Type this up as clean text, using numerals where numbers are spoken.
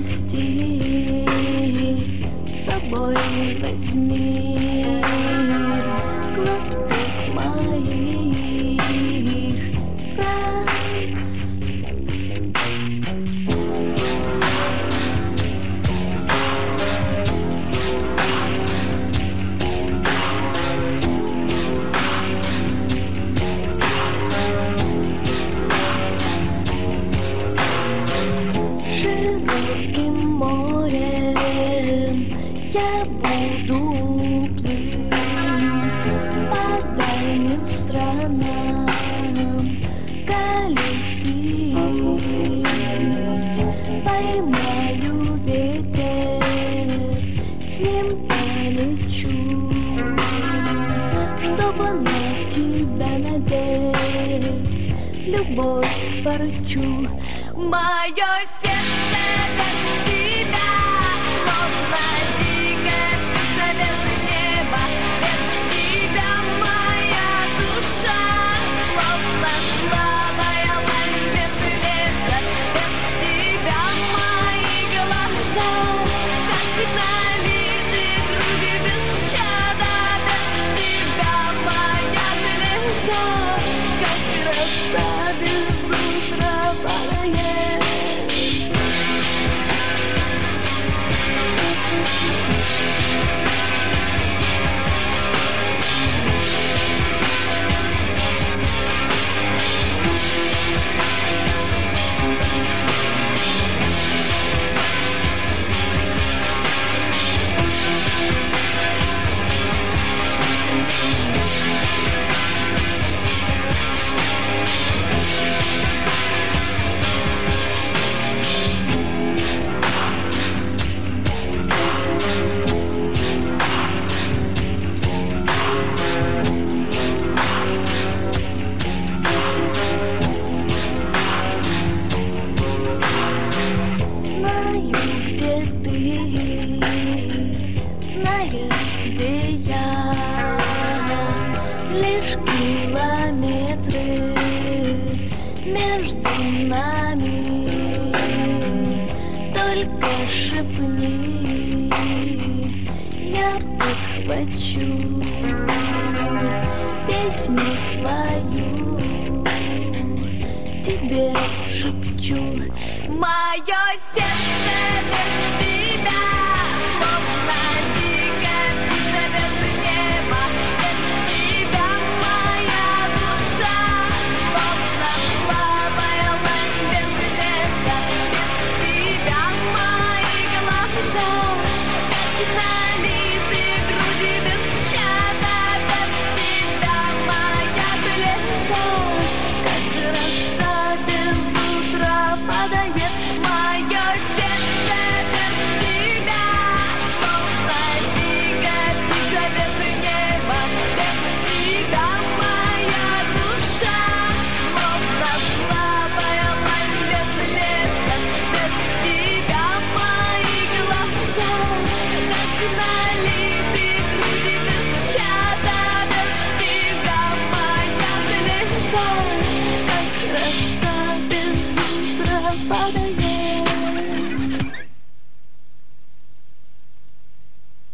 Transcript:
прости, с собой возьми глоток моих фраз. Широким морем я буду плыть по дальним странам, колесить, поймаю ветер, с ним полечу, чтобы на тебя надеть любовь порчу. Мое сердце без тебя, словно дикая птица без неба. Без тебя моя душа, словно слабая лань без леса. Без тебя мои глаза, как налиты груди без чада. Без тебя моя слеза, как роса без утра падает. Знаю, где ты, знаешь, где я. Лишь километры между нами. Только шепни, я подхвачу песню свою, тебе шепчу. Мое сердце без тебя, словно дикая птица без неба. Без тебя моя душа, словно слабая лань без леса. Без тебя мои глаза, как налиты груди без чада. Без тебя моя слеза,